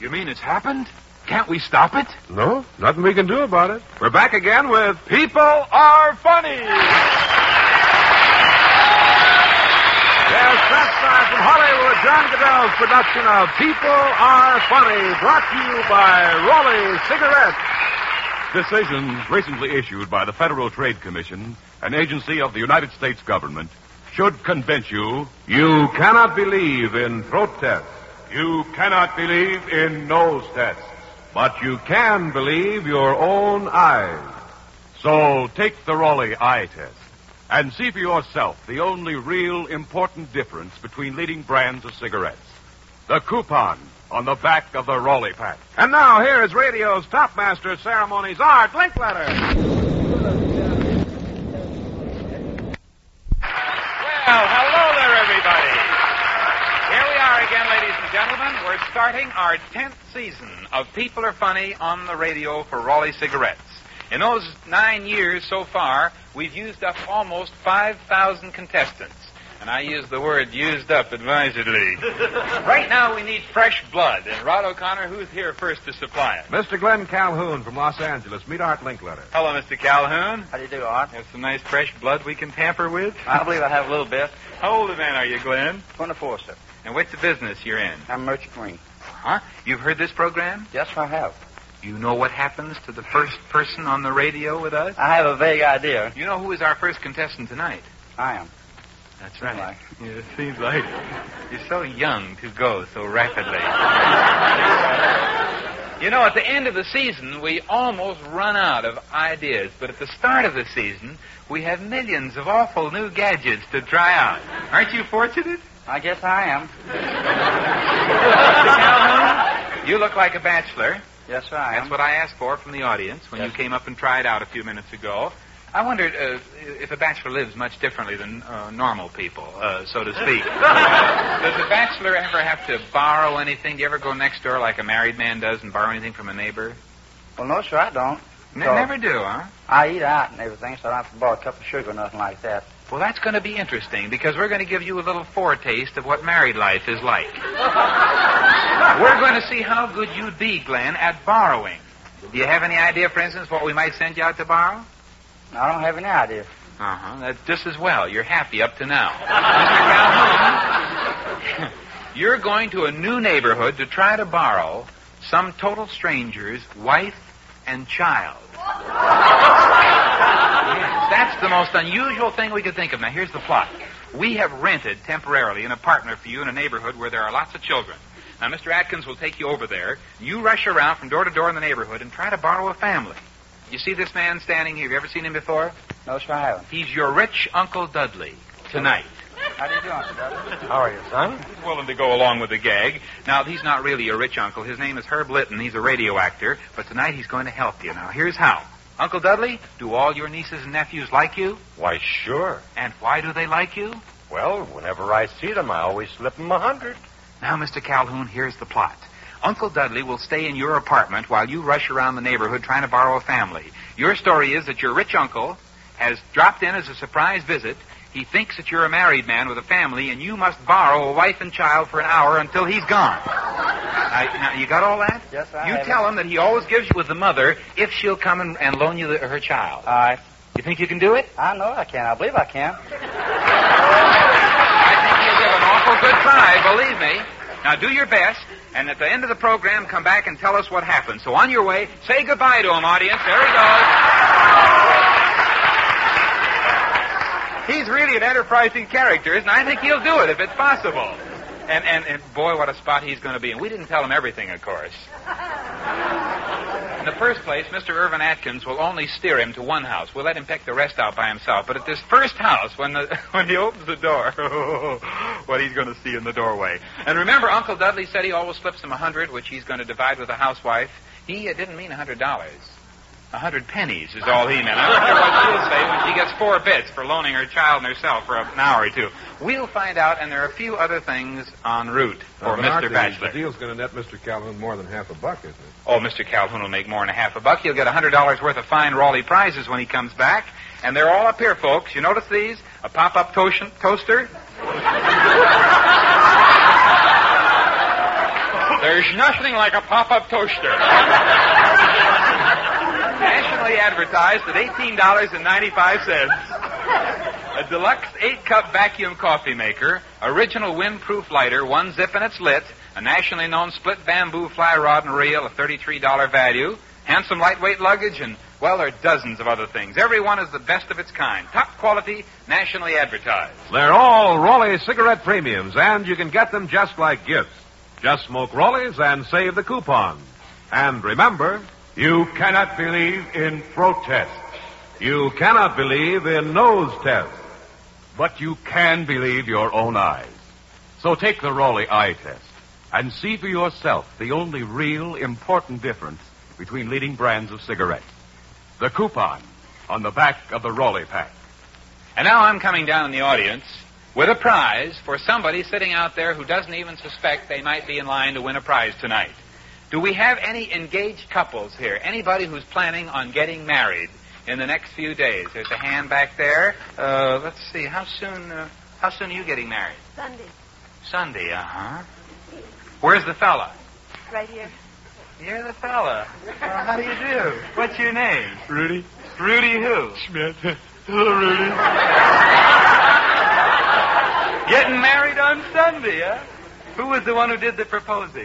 You mean it's happened? Can't we stop it? No, nothing we can do about it. We're back again with People Are Funny. Yes, that's from Hollywood, John Goodell's production of People Are Funny, brought to you by Raleigh Cigarettes. Decisions recently issued by the Federal Trade Commission, an agency of the United States government, should convince you You cannot believe in throat tests, you cannot believe in nose tests. but you can believe your own eyes. So take the Raleigh eye test and see for yourself the only real important difference between leading brands of cigarettes. The coupon on the back of the Raleigh pack. And now here is radio's top master of ceremonies, Art Linkletter. Well, hello there, everybody. Here we are again, ladies and gentlemen. We're starting our 10th season of People Are Funny on the radio for Raleigh Cigarettes. In those 9 years so far, we've used up almost 5,000 contestants. And I use the word used up advisedly. Right now we need fresh blood. And Rod O'Connor, who's here first to supply it? Mr. Glenn Calhoun from Los Angeles. Meet Art Linkletter. Hello, Mr. Calhoun. How do you do, Art? Have some nice fresh blood we can tamper with? I believe I have a little bit. How old a man are you, Glenn? 24, sir. And what's the business you're in? I'm Merchant Marine. Huh? You've heard this program? Yes, I have. You know what happens to the first person on the radio with us? I have a vague idea. You know who is our first contestant tonight? I am. That's right. right. Yeah, it seems like you're so young to go so rapidly. You know, at the end of the season, we almost run out of ideas. But at the start of the season, we have millions of awful new gadgets to try out. Aren't you fortunate? I guess I am. Mr. Calhoun, you look like a bachelor. Yes, sir, I am. That's what I asked for from the audience when you came up and tried out a few minutes ago. I wondered if a bachelor lives much differently than normal people, so to speak. Does a bachelor ever have to borrow anything? Do you ever go next door like a married man does and borrow anything from a neighbor? Well, no, sir, I don't. Never do, huh? I eat out and everything, so I don't have to borrow a cup of sugar or nothing like that. Well, that's going to be interesting because we're going to give you a little foretaste of what married life is like. We're going to see how good you'd be, Glenn, at borrowing. Do you have any idea, for instance, what we might send you out to borrow? I don't have any idea. Uh-huh. That's just as well. You're happy up to now. Mr. Calhoun, you're going to a new neighborhood to try to borrow some total stranger's wife and child. Yes, that's the most unusual thing we could think of. Now, here's the plot. We have rented temporarily an apartment for you in a neighborhood where there are lots of children. Now, Mr. Atkins will take you over there. You rush around from door to door in the neighborhood and try to borrow a family. You see this man standing here? Have you ever seen him before? No, sir, I haven't. He's your rich Uncle Dudley tonight. How do you do, Uncle Dudley? How are you, son? He's willing to go along with the gag. Now, he's not really a rich uncle. His name is Herb Litton. He's a radio actor. But tonight he's going to help you. Now, here's how. Uncle Dudley, do all your nieces and nephews like you? Why, sure. And why do they like you? Well, whenever I see them, I always slip them 100. Now, Mr. Calhoun, here's the plot. Uncle Dudley will stay in your apartment while you rush around the neighborhood trying to borrow a family. Your story is that your rich uncle has dropped in as a surprise visit. He thinks that you're a married man with a family, and you must borrow a wife and child for an hour until he's gone. Now, you got all that? Yes, I You have tell it. him that he always gives you with the mother if she'll come and loan you her child. All right. You think you can do it? I know I can. I believe I can. I think you'll give an awful good try, believe me. Now, do your best, and at the end of the program, come back and tell us what happened. So on your way, say goodbye to him, audience. There he goes. He's really an enterprising character, and I think he'll do it if it's possible. And boy, what a spot he's going to be in. We didn't tell him everything, of course. In the first place, Mr. Irvin Atkins will only steer him to one house. We'll let him pick the rest out by himself. But at this first house, when he opens the door, what he's going to see in the doorway. And remember, Uncle Dudley said he always slips him 100, which he's going to divide with the housewife. He didn't mean $100. 100 pennies is all he meant. I wonder what she'll say when she gets 4 bits for loaning her child and herself for an hour or two. We'll find out, and there are a few other things en route for Mr. Bachelor. The deal's going to net Mr. Calhoun more than $50, isn't it? Oh, Mr. Calhoun will make more than $50. He'll get $100 worth of fine Raleigh prizes when he comes back. And they're all up here, folks. You notice these? A pop-up toaster. There's nothing like a pop-up toaster. Nationally advertised at $18.95. A deluxe 8-cup vacuum coffee maker, original windproof lighter, one zip and it's lit, a nationally known split bamboo fly rod and reel, a $33 value, handsome lightweight luggage, and, well, there are dozens of other things. Every one is the best of its kind. Top quality, nationally advertised. They're all Raleigh cigarette premiums, and you can get them just like gifts. Just smoke Raleigh's and save the coupon. And remember, You cannot believe in protest, you cannot believe in nose tests. but you can believe your own eyes. So take the Raleigh eye test and see for yourself the only real important difference between leading brands of cigarettes. The coupon on the back of the Raleigh pack. And now I'm coming down in the audience with a prize for somebody sitting out there who doesn't even suspect they might be in line to win a prize tonight. Do we have any engaged couples here? Anybody who's planning on getting married in the next few days? There's a hand back there. Let's see. How soon are you getting married? Sunday. Sunday, uh-huh. Where's the fella? Right here. You're the fella. Well, how do you do? What's your name? Rudy? Rudy who? Schmidt. Hello, Rudy. Getting married on Sunday, huh? Who was the one who did the proposing?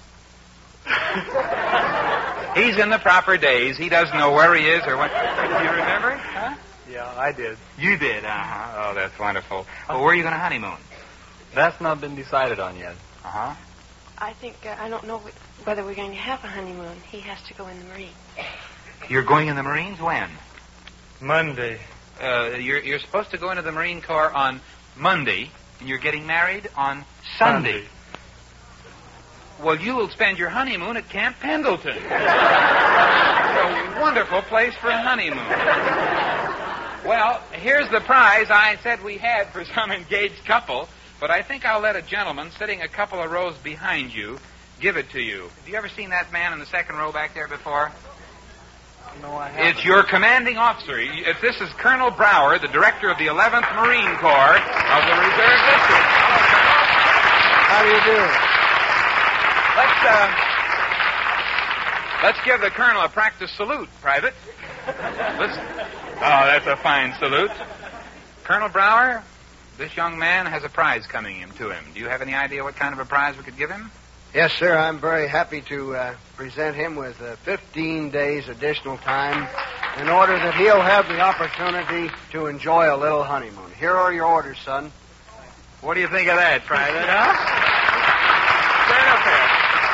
He's in the proper days. He doesn't know where he is or what. Do you remember? Huh? Yeah, I did. You did, uh-huh. Oh, that's wonderful. Well, where are you going to honeymoon? That's not been decided on yet. Uh-huh. I think, I don't know whether we're going to have a honeymoon. He has to go in the Marines. You're going in the Marines when? Monday. You're supposed to go into the Marine Corps on Monday, and you're getting married on Sunday. Well, you will spend your honeymoon at Camp Pendleton. It's a wonderful place for a honeymoon. Well, here's the prize I said we had for some engaged couple, but I think I'll let a gentleman sitting a couple of rows behind you give it to you. Have you ever seen that man in the second row back there before? No, I haven't. It's your commanding officer. This is Colonel Brower, the director of the 11th Marine Corps of the Reserve District. How do you do? Let's give the colonel a practice salute, Private. Listen. Oh, that's a fine salute. Colonel Brower, this young man has a prize coming to him. Do you have any idea what kind of a prize we could give him? Yes, sir. I'm very happy to present him with 15 days additional time in order that he'll have the opportunity to enjoy a little honeymoon. Here are your orders, son. What do you think of that, Private, huh? Stand up there.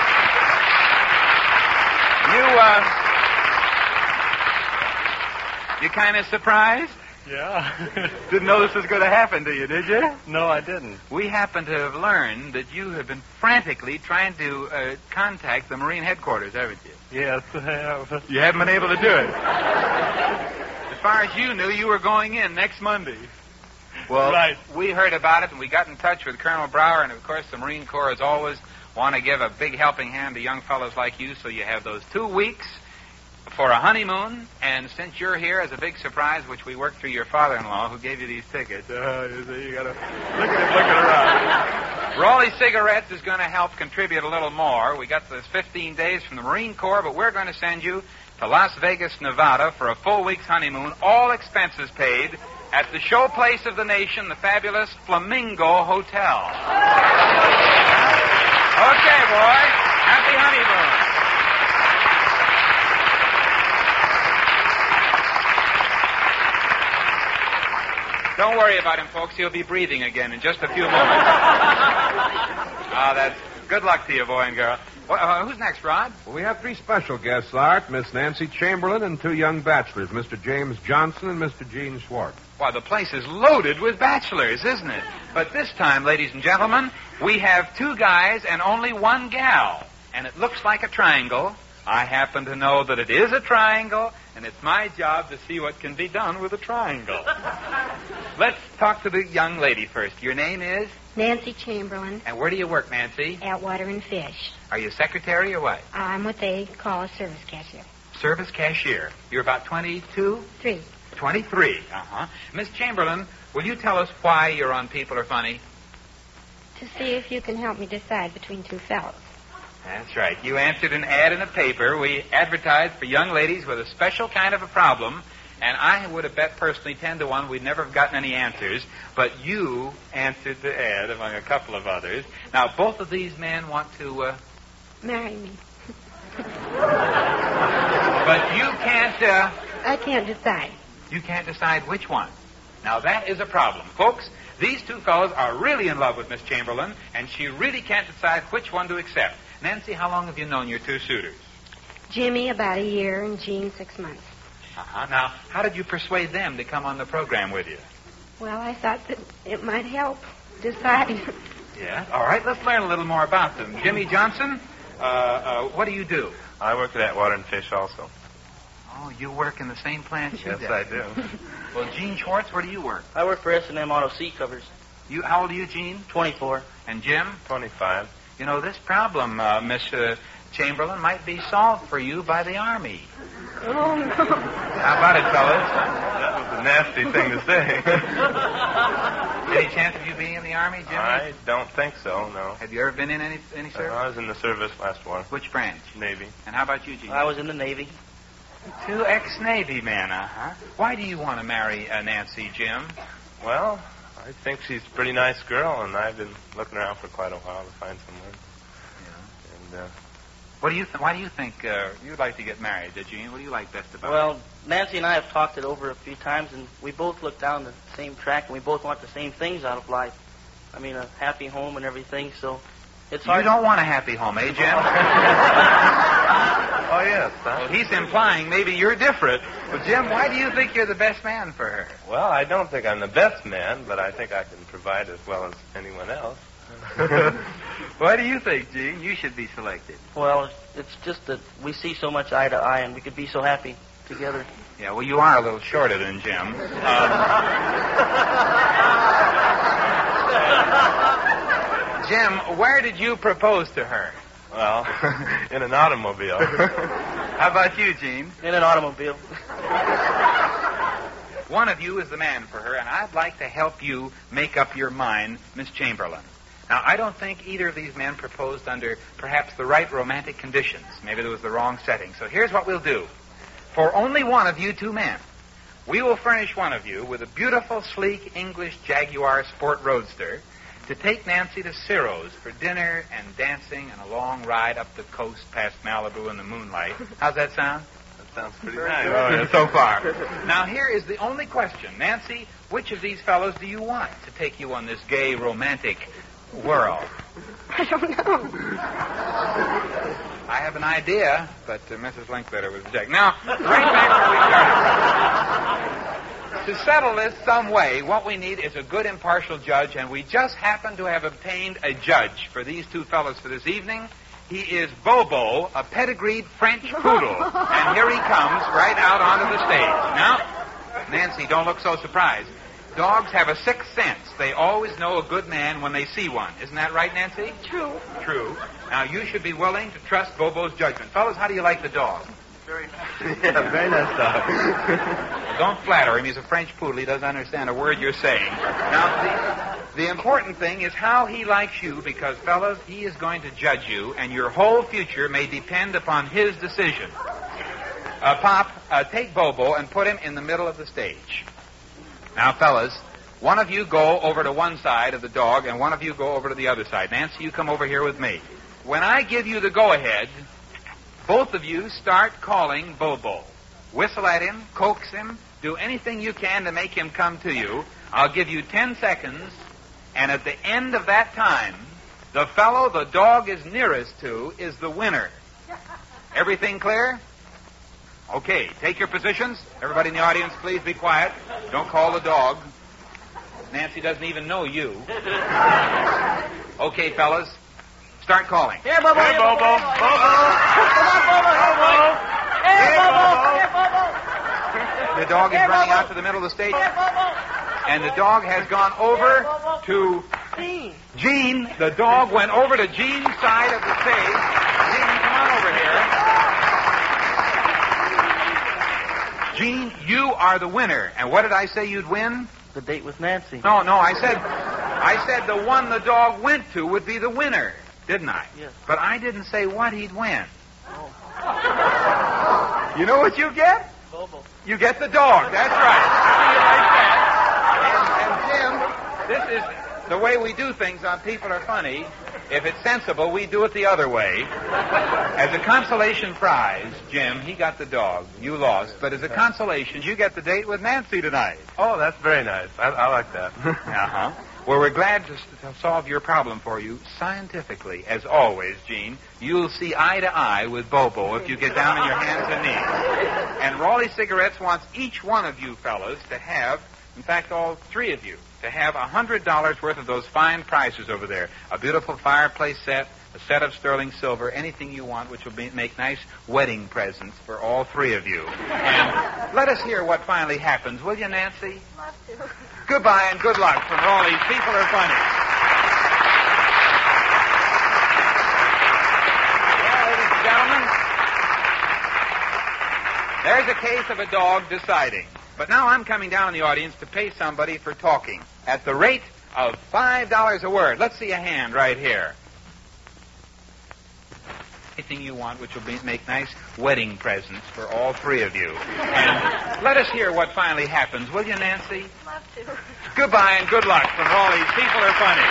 You kind of surprised? Yeah. Didn't know this was going to happen to you, did you? No, I didn't. We happen to have learned that you have been frantically trying to contact the Marine headquarters, haven't you? Yes, I have. You haven't been able to do it. As far as you knew, you were going in next Monday. Well, Right. We heard about it, and we got in touch with Colonel Brower, and, of course, the Marine Corps has always want to give a big helping hand to young fellows like you, so you have those 2 weeks for a honeymoon, and since you're here as a big surprise, which we worked through your father-in-law, who gave you these tickets, you got to look at him looking around. Raleigh Cigarettes is going to help contribute a little more. We got this 15 days from the Marine Corps, but we're going to send you to Las Vegas, Nevada for a full week's honeymoon, all expenses paid, at the showplace of the nation, the fabulous Flamingo Hotel. Okay, boy. Happy honeymoon. Don't worry about him, folks. He'll be breathing again in just a few moments. That's good luck to you, boy and girl. Who's next, Rod? Well, we have 3 special guests, Art. Miss Nancy Chamberlain and 2 young bachelors, Mr. James Johnson and Mr. Gene Schwartz. Why, the place is loaded with bachelors, isn't it? But this time, ladies and gentlemen, we have 2 guys and only 1 gal. And it looks like a triangle. I happen to know that it is a triangle, and it's my job to see what can be done with a triangle. Let's talk to the young lady first. Your name is? Nancy Chamberlain. And where do you work, Nancy? At Water and Fish. Are you a secretary or what? I'm what they call a service cashier. Service cashier. You're about 22? 3. 23. Uh-huh. Miss Chamberlain, will you tell us why you're on People Are Funny? To see if you can help me decide between 2 fellows. That's right. You answered an ad in a paper. We advertised for young ladies with a special kind of a problem, and I would have bet personally 10 to 1 we'd never have gotten any answers, but you answered the ad among a couple of others. Now, both of these men want to... Marry me. But you can't... I can't decide. You can't decide which one. Now, that is a problem. Folks, these two fellows are really in love with Miss Chamberlain, and she really can't decide which one to accept. Nancy, how long have you known your two suitors? Jimmy about a year and Jean 6 months. Uh-huh. Now, how did you persuade them to come on the program with you? Well, I thought that it might help decide. Yeah. All right, let's learn a little more about them. Jimmy Johnson, what do you do? I work at Water and Fish also. Oh, you work in the same plant she Yes, does. I do. Well, Gene Schwartz, where do you work? I work for S&M Auto Seat Covers. How old are you, Gene? 24. And Jim? 25. You know, this problem, Miss Chamberlain, might be solved for you by the Army. Oh, no. How about it, fellas? That was a nasty thing to say. Any chance of you being in the Army, Jimmy? I don't think so, no. Have you ever been in any service? I was in the service last war. Which branch? Navy. And how about you, Gene? I was in the Navy. Two ex-Navy men, uh-huh. Why do you want to marry Nancy, Jim? Well, I think she's a pretty nice girl, and I've been looking around for quite a while to find someone. Yeah. And, Why do you think you'd like to get married, Gene? What do you like best about it? Well, Nancy and I have talked it over a few times, and we both look down the same track, and we both want the same things out of life. I mean, a happy home and everything, so it's hard. You don't want a happy home, eh, Jim? oh, yes. Well, he's implying maybe you're different. Well, Jim, why do you think you're the best man for her? Well, I don't think I'm the best man, but I think I can provide as well as anyone else. Why do you think, Gene, you should be selected? Well, it's just that we see so much eye to eye, and we could be so happy together. Yeah, well, you are a little shorter than Jim. Jim, where did you propose to her? Well, in an automobile. How about you, Gene? In an automobile. One of you is the man for her, and I'd like to help you make up your mind, Miss Chamberlain. Now, I don't think either of these men proposed under perhaps the right romantic conditions. Maybe there was the wrong setting. So here's what we'll do. For only one of you two men, we will furnish one of you with a beautiful, sleek English Jaguar Sport Roadster to take Nancy to Ciro's for dinner and dancing and a long ride up the coast past Malibu in the moonlight. How's that sound? That sounds pretty nice. So far. Now, here is the only question. Nancy, which of these fellows do you want to take you on this gay, romantic whirl? I don't know. I have an idea, but Mrs. Linkletter was objecting. Now, right back where we started. To settle this some way, what we need is a good impartial judge, and we just happen to have obtained a judge for these two fellows for this evening. He is Bobo, a pedigreed French poodle. And here he comes right out onto the stage. Now, Nancy, don't look so surprised. Dogs have a sixth sense. They always know a good man when they see one. Isn't that right, Nancy? True. True. Now, you should be willing to trust Bobo's judgment. Fellas, how do you like the dog? Very nice. Yeah, very nice dog. Don't flatter him. He's a French poodle. He doesn't understand a word you're saying. Now, the important thing is how he likes you, because, fellas, he is going to judge you, and your whole future may depend upon his decision. Pop, take Bobo and put him in the middle of the stage. Now, fellas, one of you go over to one side of the dog, and one of you go over to the other side. Nancy, you come over here with me. When I give you the go-ahead, both of you start calling Bobo. Whistle at him, coax him, do anything you can to make him come to you. I'll give you 10 seconds, and at the end of that time, the fellow the dog is nearest to is the winner. Everything clear? Okay, take your positions. Everybody in the audience, please be quiet. Don't call the dog. Nancy doesn't even know you. Okay, fellas, start calling. Here, Bobo. Hey, Bobo. Bobo. Here, Bobo. Here, Bobo. The dog is running out to the middle of the stage. And the dog has gone over to Gene. The dog went over to Gene's side of the stage. Gene, come on over here. Gene, you are the winner. And what did I say you'd win? The date with Nancy. No, I said the one the dog went to would be the winner. didn't I? Yes. But I didn't say what he'd win. Oh. You know what you get? Bobo. You get the dog. That's right. And Jim, this is the way we do things on People Are Funny. If it's sensible, we do it the other way. As a consolation prize, Jim, he got the dog. You lost. But as a consolation, you get the date with Nancy tonight. Oh, that's very nice. I like that. Uh-huh. Well, we're glad to solve your problem for you scientifically. As always, Gene, you'll see eye to eye with Bobo if you get down on your hands and knees. And Raleigh Cigarettes wants each one of you fellas to have, in fact, all three of you, to have $100 worth of those fine prizes over there. A beautiful fireplace set, a set of sterling silver, anything you want, which will make nice wedding presents for all three of you. And let us hear what finally happens, will you, Nancy? Love to. Goodbye and good luck from Raleigh's People Are Funny. Well, ladies and gentlemen, there's a case of a dog deciding. But now I'm coming down in the audience to pay somebody for talking at the rate of $5 a word. Let's see a hand right here. Anything you want, which will make nice wedding presents for all three of you. And let us hear what finally happens, will you, Nancy? Love to. Goodbye and good luck from Raleigh's People Are Funny.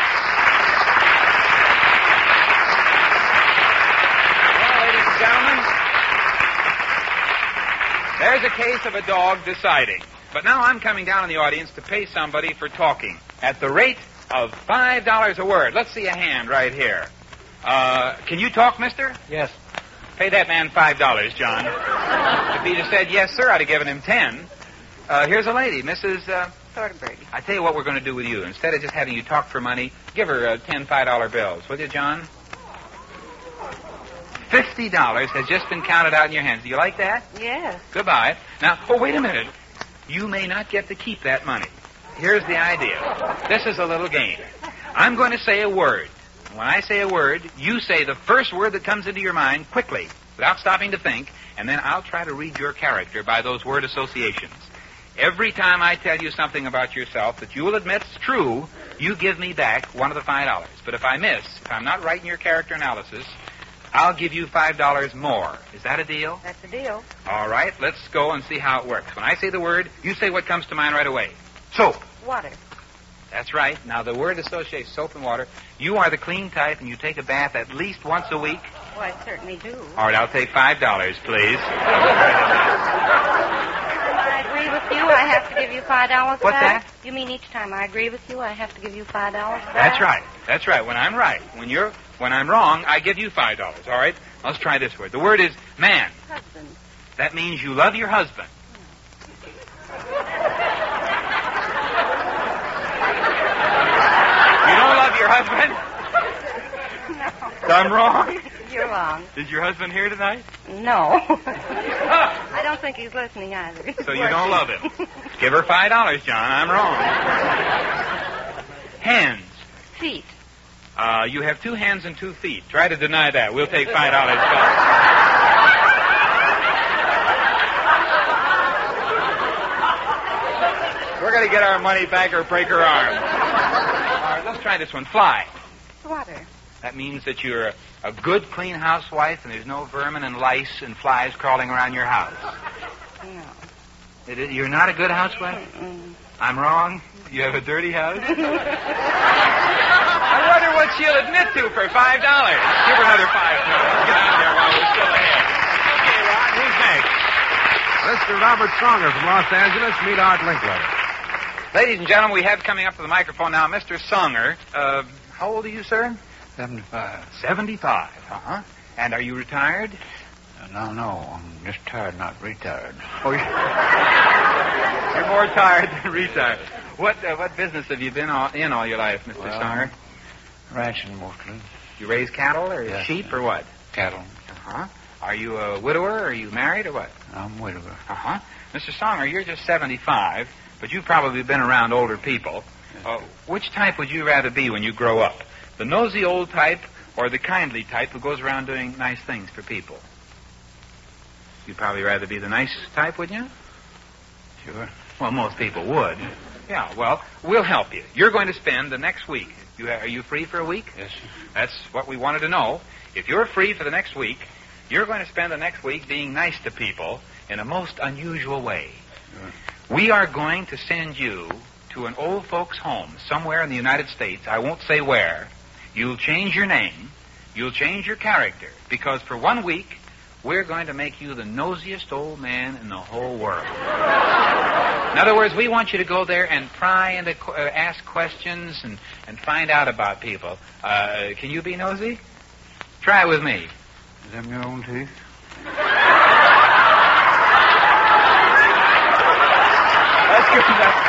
Well, ladies and gentlemen, there's a case of a dog deciding. But now I'm coming down in the audience to pay somebody for talking at the rate of $5 a word. Let's see a hand right here. Can you talk, mister? Yes. Pay that man $5, John. If he'd have said yes, sir, I'd have given him 10. Here's a lady, Mrs. Soderbergh. I tell you what we're going to do with you. Instead of just having you talk for money, give her 10 $5 bills. Will you, John? $50 has just been counted out in your hands. Do you like that? Yes. Goodbye. Now, wait a minute. You may not get to keep that money. Here's the idea. This is a little game. I'm going to say a word. When I say a word, you say the first word that comes into your mind quickly, without stopping to think, and then I'll try to read your character by those word associations. Every time I tell you something about yourself that you will admit is true, you give me back one of the $5. But if I miss, if I'm not right in your character analysis, I'll give you $5 more. Is that a deal? That's a deal. All right, let's go and see how it works. When I say the word, you say what comes to mind right away. Soap. Water. That's right. Now, the word associates soap and water. You are the clean type, and you take a bath at least once a week. Oh, I certainly do. All right, I'll take $5, please. I agree with you. I have to give you $5 for What's that? You mean each time I agree with you, I have to give you $5 for that? That's right. That's right. When I'm right. When I'm wrong, I give you $5. All right? Let's try this word. The word is man. Husband. That means you love your husband. You don't love your husband? No. So I'm wrong? You're wrong. Is your husband here tonight? No. I don't think he's listening either. So you don't love him. Give her $5, John. I'm wrong. Hands. Feet. You have 2 hands and 2 feet. Try to deny that. We'll take $5 back. We're going to get our money back or break her arm. All right, let's try this one. Fly. Water. That means that you're a good, clean housewife and there's no vermin and lice and flies crawling around your house. No. You're not a good housewife? Mm-mm. I'm wrong? You have a dirty house? I wonder what she'll admit to for $5. Give her another $5. Get out of there while we're still ahead. Okay, Rod, who's next? Mr. Robert Songer from Los Angeles. Meet Art Linkletter. Ladies and gentlemen, we have coming up to the microphone now Mr. Songer. How old are you, sir? 75. 75. Uh-huh. And are you retired? No, I'm just tired, not retired. Oh, you're more tired than retired. What business have you been in all your life, Mr. Songer? Ranching mostly. You raise cattle or Yes, sheep or what? Cattle. Uh-huh. Are you a widower or are you married or what? I'm a widower. Uh-huh. Mr. Songer, you're just 75, but you've probably been around older people. Which type would you rather be when you grow up? The nosy old type or the kindly type who goes around doing nice things for people? You'd probably rather be the nice type, wouldn't you? Sure. Well, most people would. Yeah, well, we'll help you. You're going to spend the next week. Are you free for a week? Yes, sir. That's what we wanted to know. If you're free for the next week, you're going to spend the next week being nice to people in a most unusual way. Sure. We are going to send you to an old folks' home somewhere in the United States. I won't say where. You'll change your name. You'll change your character. Because for 1 week, we're going to make you the nosiest old man in the whole world. In other words, we want you to go there and pry and ask questions and find out about people. Can you be nosy? Try it with me. Is them your own teeth? That's good enough.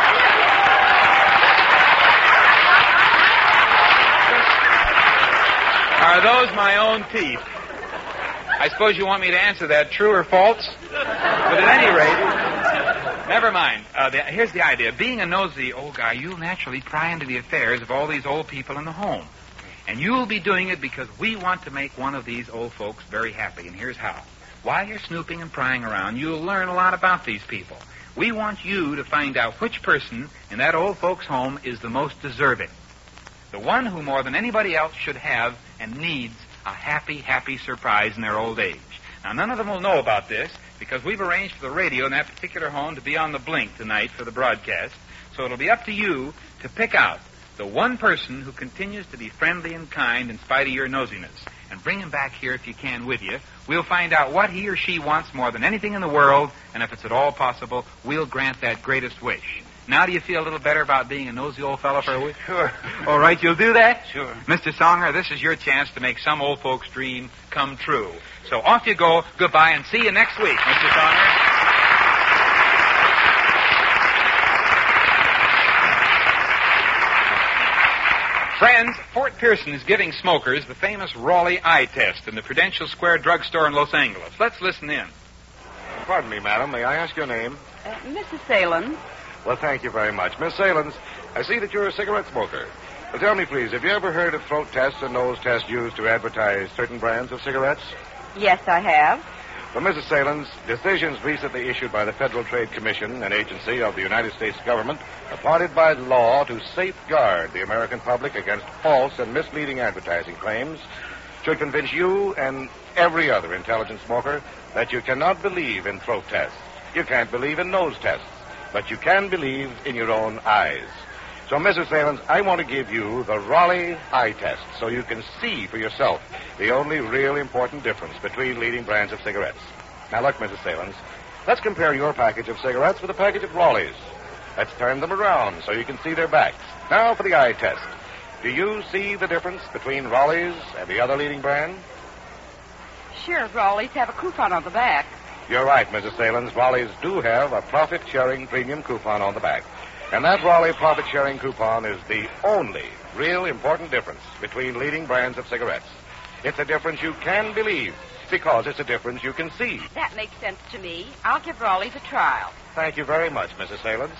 Are those my own teeth? I suppose you want me to answer that true or false? But at any rate, never mind. Here's the idea. Being a nosy old guy, you'll naturally pry into the affairs of all these old people in the home. And you'll be doing it because we want to make one of these old folks very happy. And here's how. While you're snooping and prying around, you'll learn a lot about these people. We want you to find out which person in that old folks' home is the most deserving. The one who more than anybody else should have and needs a happy, happy surprise in their old age. Now, none of them will know about this because we've arranged for the radio in that particular home to be on the blink tonight for the broadcast. So it'll be up to you to pick out the one person who continues to be friendly and kind in spite of your nosiness. And bring him back here if you can with you. We'll find out what he or she wants more than anything in the world, and if it's at all possible, we'll grant that greatest wish. Now do you feel a little better about being a nosy old fellow for a week? Sure. All right, you'll do that? Sure. Mr. Songer, this is your chance to make some old folks' dream come true. So off you go. Goodbye, and see you next week, Mr. Songer. Friends, Fort Pearson is giving smokers the famous Raleigh eye test in the Prudential Square drugstore in Los Angeles. Let's listen in. Pardon me, madam. May I ask your name? Mrs. Salem. Well, thank you very much. Miss Salins, I see that you're a cigarette smoker. Well, tell me, please, have you ever heard of throat tests and nose tests used to advertise certain brands of cigarettes? Yes, I have. Well, Mrs. Salins, decisions recently issued by the Federal Trade Commission, an agency of the United States government, appointed by law to safeguard the American public against false and misleading advertising claims, should convince you and every other intelligent smoker that you cannot believe in throat tests. You can't believe in nose tests, but you can believe in your own eyes. So, Mrs. Salins, I want to give you the Raleigh eye test so you can see for yourself the only real important difference between leading brands of cigarettes. Now, look, Mrs. Salins, let's compare your package of cigarettes with a package of Raleigh's. Let's turn them around so you can see their backs. Now for the eye test. Do you see the difference between Raleigh's and the other leading brand? Sure, Raleigh's have a coupon on the back. You're right, Mrs. Salins. Raleigh's do have a profit-sharing premium coupon on the back. And that Raleigh profit-sharing coupon is the only real important difference between leading brands of cigarettes. It's a difference you can believe because it's a difference you can see. That makes sense to me. I'll give Raleigh's a trial. Thank you very much, Mrs. Salins.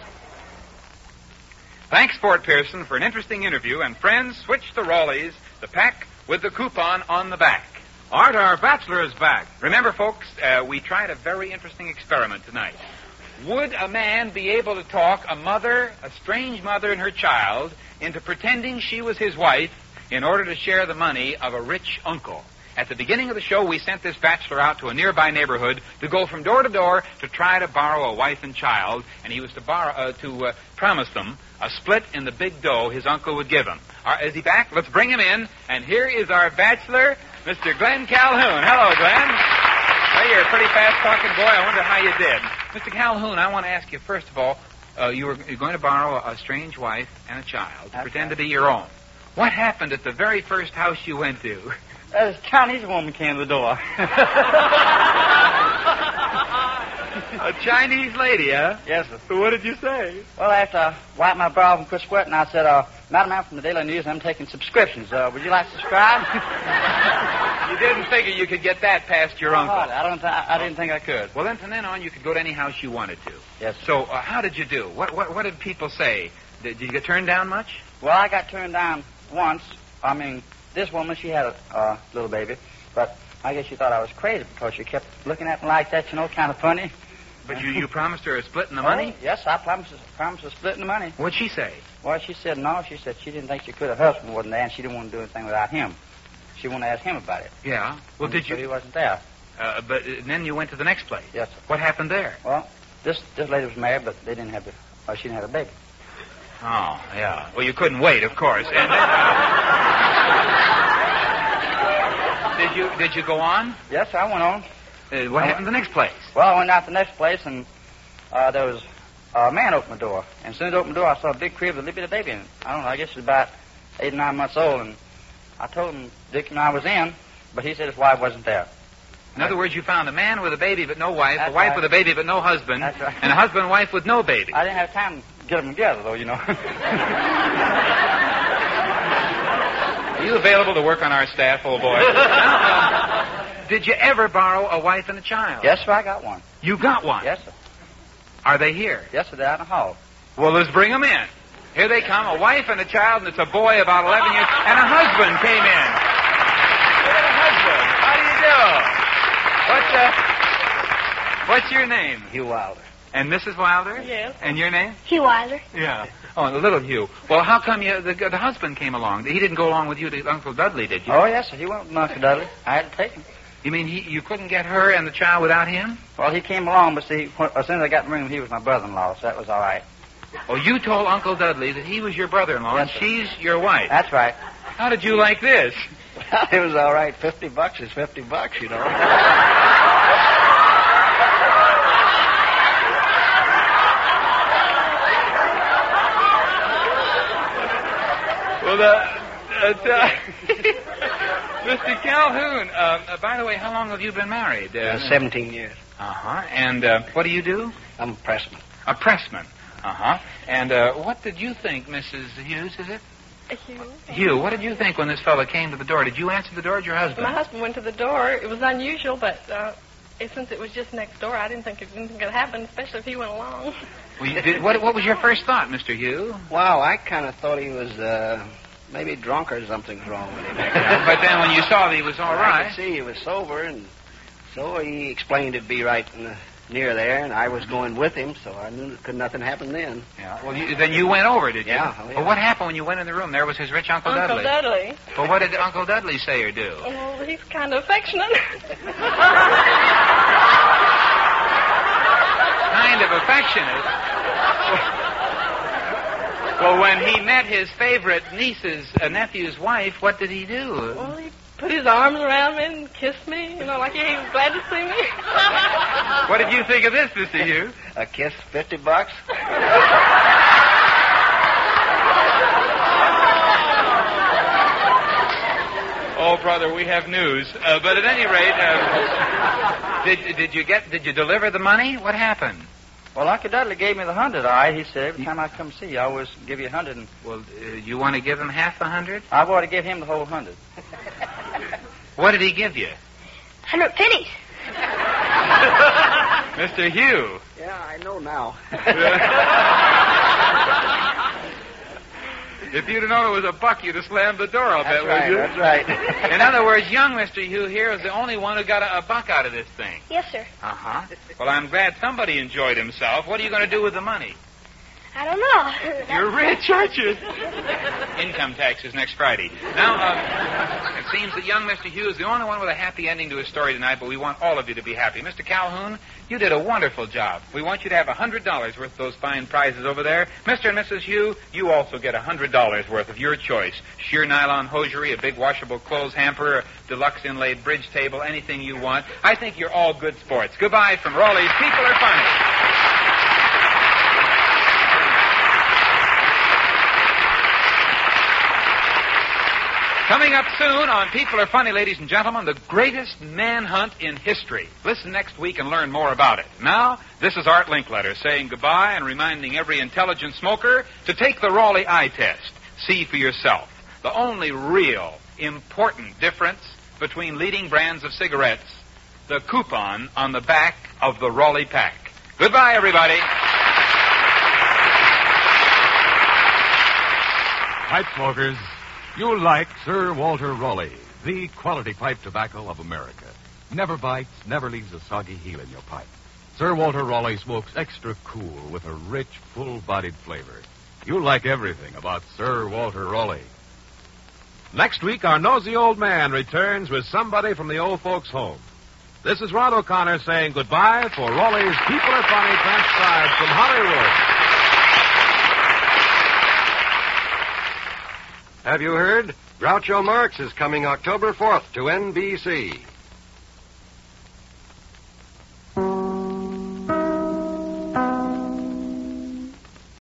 Thanks, Fort Pearson, for an interesting interview. And friends, switch to Raleigh's, the pack with the coupon on the back. Art, our bachelor is back. Remember, folks, we tried a very interesting experiment tonight. Would a man be able to talk a strange mother and her child, into pretending she was his wife in order to share the money of a rich uncle? At the beginning of the show, we sent this bachelor out to a nearby neighborhood to go from door to door to try to borrow a wife and child, and he was to promise them a split in the big dough his uncle would give him. Is he back? Let's bring him in. And here is our bachelor, Mr. Glenn Calhoun. Hello, Glenn. Well, you're a pretty fast-talking boy. I wonder how you did. Mr. Calhoun, I want to ask you, first of all, you're going to borrow a strange wife and a child to pretend to be your own. What happened at the very first house you went to? This Chinese woman came to the door. A Chinese lady, huh? Yes, sir. So what did you say? Well, after I wiped my brow and quit sweating, I said, Madam, I'm from the Daily News, and I'm taking subscriptions. Would you like to subscribe? You didn't figure you could get that past your uncle. I didn't think I could. Well, then from then on, you could go to any house you wanted to. Yes, sir. So how did you do? What did people say? Did you get turned down much? Well, I got turned down once. I mean, this woman, she had a little baby, but I guess she thought I was crazy because she kept looking at me like that, kind of funny. But you promised her a split in the money? Oh, yes, I promised her splitting the money. What'd she say? Well, she said no. She said she didn't think she could. Her husband wasn't there, and she didn't want to do anything without him. She wanted to ask him about it. Yeah. Well, did you? So he wasn't there. But then you went to the next place. Yes, sir. What happened there? Well, this lady was married, but they didn't have she didn't have a baby. Oh, yeah. Well, you couldn't wait, of course. And then, did you go on? Yes, I went on. What happened the next place? Well, I went out the next place, and there was a man opened the door. And as soon as I opened the door, I saw a big crib with a little baby in it. I don't know, I guess it was about 8 or 9 months old. And I told him Dick and I was in, but he said his wife wasn't there. In other words, you found a man with a baby but no wife, That's a wife right. with a baby but no husband, That's right. and a husband and wife with no baby. I didn't have time to get them together, though, you know. Are you available to work on our staff, old boy? Did you ever borrow a wife and a child? Yes, sir, I got one. You got one? Yes, sir. Are they here? Yes, sir, they're out in the hall. Well, let's bring them in. Here they come, a wife and a child, and it's a boy about 11 years, and a husband came in. Look at a husband. How do you do? What's your name? Hugh Wilder. And Mrs. Wilder? Yes. And your name? Hugh Wilder. Yeah. Oh, the little Hugh. Well, how come the husband came along? He didn't go along with you to Uncle Dudley, did you? Oh, yes, sir, he went with Uncle Dudley. I had to take him. You mean you couldn't get her and the child without him? Well, he came along, but see, as soon as I got in the room, he was my brother-in-law, so that was all right. Oh, you told Uncle Dudley that he was your brother-in-law, Yes, and sir. she's your wife. That's right. How did you like this? It was all right. $50 is $50, you know. Well, Mr. Calhoun, by the way, how long have you been married? 17 years. Uh-huh. And what do you do? I'm a pressman. A pressman. Uh-huh. And what did you think, Mrs. Hughes, is it? Hugh, what did you think when this fellow came to the door? Did you answer the door or did your husband? My husband went to the door. It was unusual, but since it was just next door, I didn't think anything could happen, especially if he went along. Well, what was your first thought, Mr. Hugh? Well, I kind of thought he was maybe drunk or something's wrong with him. But then when you saw that he was all I right... could see he was sober, and so he explained it'd be right near there, and I was going with him, so I knew nothing happen then. Yeah. Well, then you went over, did you? Yeah. Oh, yeah. Well, what happened when you went in the room? There was his rich Uncle Dudley. Uncle Dudley. Well, what did Uncle Dudley say or do? Well, he's kind of affectionate. Kind of affectionate. Well, when he met his favorite nephew's wife, what did he do? Well, he put his arms around me and kissed me, like he was glad to see me. What did you think of this, Mr. Hugh? A kiss, $50. Oh, brother, we have news. But at any rate, did you deliver the money? What happened? Well, Uncle Dudley gave me the 100, all right. He said, every time I come see you, I always give you 100. And well, you want to give him half the 100? I've already give him the whole 100. What did he give you? 100 pennies. Mr. Hugh. Yeah, I know now. If you'd have known it was a buck, you'd have slammed the door, I'll bet, would you? That's right. In other words, young Mr. Hugh here is the only one who got a buck out of this thing. Yes, sir. Uh-huh. Well, I'm glad somebody enjoyed himself. What are you going to do with the money? I don't know. You're rich, aren't you? Income tax is next Friday. Now, it seems that young Mr. Hugh is the only one with a happy ending to his story tonight, but we want all of you to be happy. Mr. Calhoun, you did a wonderful job. We want you to have $100 worth of those fine prizes over there. Mr. and Mrs. Hugh, you also get $100 worth of your choice. Sheer nylon hosiery, a big washable clothes hamper, a deluxe inlaid bridge table, anything you want. I think you're all good sports. Goodbye from Raleigh's People Are Funny. Coming up soon on People Are Funny, ladies and gentlemen, the greatest manhunt in history. Listen next week and learn more about it. Now, this is Art Linkletter saying goodbye and reminding every intelligent smoker to take the Raleigh eye test. See for yourself the only real, important difference between leading brands of cigarettes, the coupon on the back of the Raleigh pack. Goodbye, everybody. Pipe smokers, you'll like Sir Walter Raleigh, the quality pipe tobacco of America. Never bites, never leaves a soggy heel in your pipe. Sir Walter Raleigh smokes extra cool with a rich, full-bodied flavor. You'll like everything about Sir Walter Raleigh. Next week, our nosy old man returns with somebody from the old folks' home. This is Rod O'Connor saying goodbye for Raleigh's People Are Funny, transcribed from Hollywood. Have you heard? Groucho Marx is coming October 4th to NBC.